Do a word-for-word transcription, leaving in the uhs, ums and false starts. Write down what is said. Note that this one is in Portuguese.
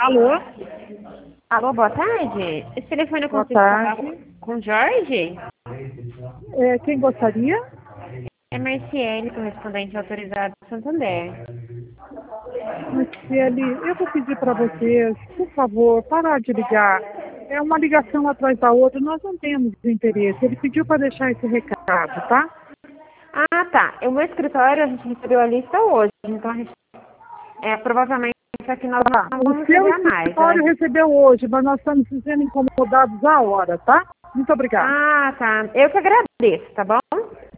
Alô? Alô, boa tarde. Esse telefone eu Boa consigo falar tarde. com o Jorge? É, quem gostaria? É Marciele, correspondente autorizado do Santander. Marciele, eu vou pedir para vocês, por favor, parar de ligar. É uma ligação atrás da outra, nós não temos interesse. Ele pediu para deixar esse recado, tá? Ah, tá. O meu escritório, a gente recebeu a lista hoje, então a gente, é, provavelmente aqui nós Tá. não O vamos seu ligar mais. Ela... escritório recebeu hoje, mas nós estamos sendo incomodados a hora, tá? Muito obrigada. Ah, tá. Eu que agradeço, tá bom?